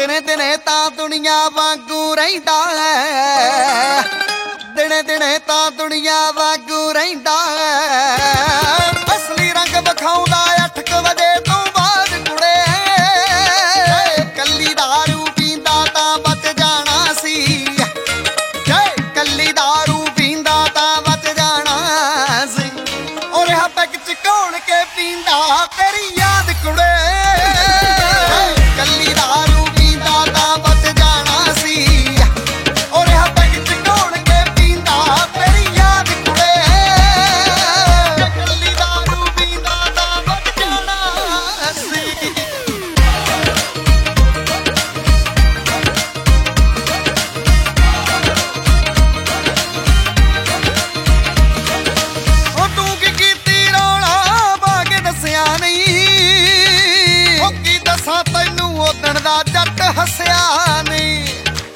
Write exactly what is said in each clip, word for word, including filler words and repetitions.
ਦਿਨੇ ਦਿਨੇ ਤਾਂ ਦੁਨੀਆ ਵਾਂਗੂ ਰਹਿੰਦਾ ਹੈ, ਦਿਨੇ ਦਿਨੇ ਤਾਂ ਦੁਨੀਆ ਵਾਂਗੂ ਰਹਿੰਦਾ ਹੈ। ਅਸਲੀ ਰੰਗ ਵਿਖਾਉਂਦਾ ਅੱਠ ਕੁ ਵਜੇ ਤੋਂ ਬਾਅਦ ਕੁੜੇ, ਕੱਲੀ ਦਾਰੂ ਪੀਂਦਾ ਤਾਂ ਬਚ ਜਾਣਾ ਸੀ, ਕੱਲੀ ਦਾਰੂ ਪੀਂਦਾ ਤਾਂ ਬਚ ਜਾਣਾ ਸੀ। ਉਹ ਰਿਹਾ ਪੈਗ ਚ ਘੋਲ ਕੇ ਪੀਂਦਾ ਤੇਰੀ ਯਾਦ ਕੁੜੇ, ਕੱਲੀ ਦਾਰੂ ਪੀਂਦਾ ਤਾਂ ਬਚ ਜਾਣਾ ਸੀ। ਉਹ ਰਿਹਾ ਪੈਗ ਚ ਘੋਲ ਕੇ ਪੀਂਦਾ ਤੇਰੀ ਯਾਦ ਕੁੜੇ, ਕੱਲੀ ਦਾਰੂ ਪੀਂਦਾ ਤਾਂ ਬਚ ਜਾਣਾ ਸੀ। ਉਹ ਤੂੰ ਕੀ ਕੀਤੀ ਰੌਲਾ ਪਾ ਕੇ ਦੱਸਿਆ ਨਹੀਂ, ਉਹ ਕੀ ਦੱਸਾਂ ਤੈਨੂੰ ਉਦਣ ਦਾ ਜੱਟ ਹੱਸਿਆ ਨਹੀਂ।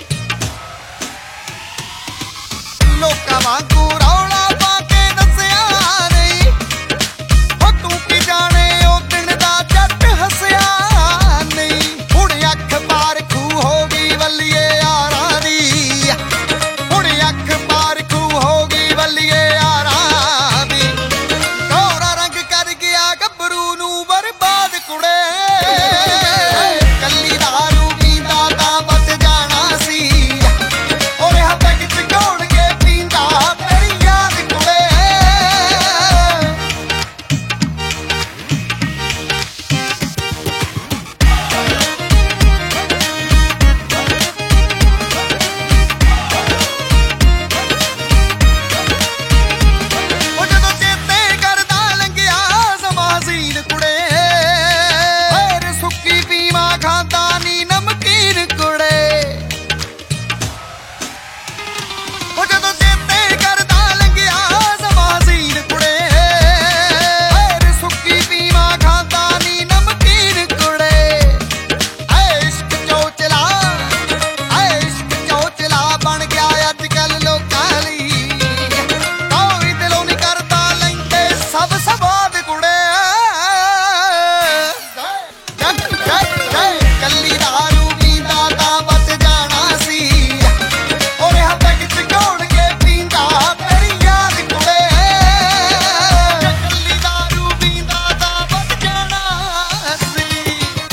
ਲੋਕਾਂ ਵਾਂਗੂ ਰੌਲਾ ਪਾ ਕੇ ਦੱਸਿਆ ਨਹੀਂ, ਉਹ ਤੂੰ ਕੀ ਜਾਣੇ ਉਦਣ ਦਾ ਜੱਟ ਹੱਸਿਆ ਨਹੀਂ। ਹੁਣ ਅੱਖ ਪਾਰਖੂ ਹੋ ਗਈ ਵੱਲੀਏ ਯਾਰਾਂ ਦੀ, ਹੁਣ ਅੱਖ ਪਾਰਖੂ ਹੋ ਗਈ ਵੱਲੀਏ ਯਾਰਾਂ ਦੀ। ਗੋਰਾ ਰੰਗ ਕਰ ਗਿਆ ਗੱਭਰੂ ਨੂੰ ਬਰਬਾਦ ਕੁੜੇ, ਕੱਲੀ ਦਾਰੂ ਪੀਂਦਾ ਤਾਂ ਬਚ ਜਾਣਾ ਸੀ। ਉਹ ਰਿਹਾ ਪੈਗ ਚ ਘੋਲ ਕੇ ਪੀਂਦਾ ਤੇਰੀ ਯਾਦ ਕੁੜੇ। ਉਹ ਜਦੋਂ ਚੇਤੇ ਕਰਦਾ ਲੰਘਿਆ ਸਮਾਂ ਹਸੀਨ ਕੁੜੇ, ਫੇਰ ਸੁੱਕੀ ਪੀਵਾਂ ਖਾਂਦਾ ਨੀ ਨਮਕੀਨ ਕੁੜੇ। ਉਹ ਜਦੋਂ ਚੇਤੇ ਕਰਦਾ ਲੰਘਿਆ ਸਮਾਂ ਹਸੀਨ ਕੁੜੇ, ਫੇਰ ਸੁੱਕੀ ਪੀਵਾਂ ਖਾਂਦਾ ਨੀ ਨਮਕੀਨ ਕੁੜੇ। ਐ ਇਸ਼ਕ ਚੋਚਲਾ, ਐ ਇਸ਼ਕ ਚੋਚਲਾ ਬਣ ਗਿਆ ਅੱਜ ਕੱਲ ਲੋਕਾਂ ਲਈ, ਕੋਈ ਦਿਲੋਂ ਨੀ ਕਰਦਾ ਲੈਂਦੇ ਸਭ ਸਵਾਦ ਕੁੜੇ। ਕੱਲੀ ਦਾਰੂ ਪੀਂਦਾ ਤਾਂ ਬਚ ਜਾਣਾ ਸੀ, ਉਹ ਰਿਹਾ ਪੈਗ ਚ ਘੋਲ ਕੇ ਪੀਂਦਾ ਤੇਰੀ ਯਾਦ ਕੁੜੇ, ਕੱਲੀ ਦਾਰੂ ਪੀਂਦਾ ਤਾਂ ਬਚ ਜਾਣਾ ਸੀ।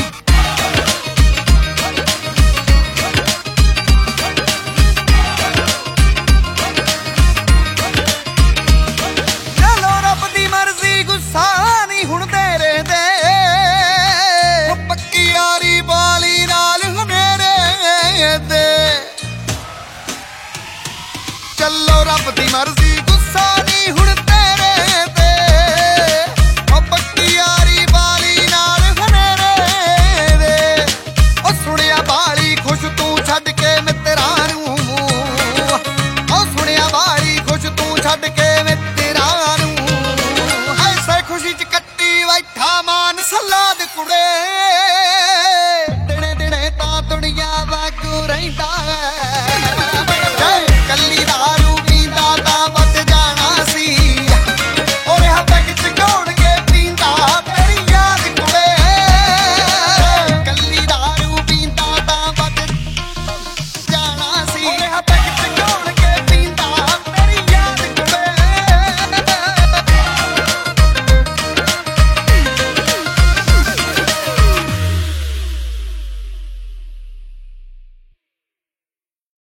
ਚਲੋ ਰੱਬ ਦੀ ਮਰਜ਼ੀ ਗੁੱਸਾ ਨਹੀਂ ਹੁਣ ਤੇਰੇ ਤੇ, ਉਹ ਪੱਕੀ ਯਾਰੀ ਵਾਲੀ ਨਾਲ ਹਨੇਰੇ ਤੇ। ਚੱਲੋ ਰੱਬ ਦੀ ਮਰਜ਼ੀ ਗੁੱਸਾ ਨਹੀਂ ਹੁਣ ਤੇਰੇ ਤੇ, ਉਹ ਪੱਕੀ ਯਾਰੀ ਵਾਲੀ ਨਾਲ ਹਨੇਰੇ ਦੇ। ਉਹ ਸੁਣਿਆ ਬਾਲੀ ਖੁਸ਼ ਤੂੰ ਛੱਡ ਕੇ ਮਿੱਤਰਾਂ ਨੂੰ, ਉਹ ਸੁਣਿਆ ਬਾਲੀ ਖੁਸ਼ ਤੂੰ ਛੱਡ ਕੇ ਮਿੱਤਰਾਂ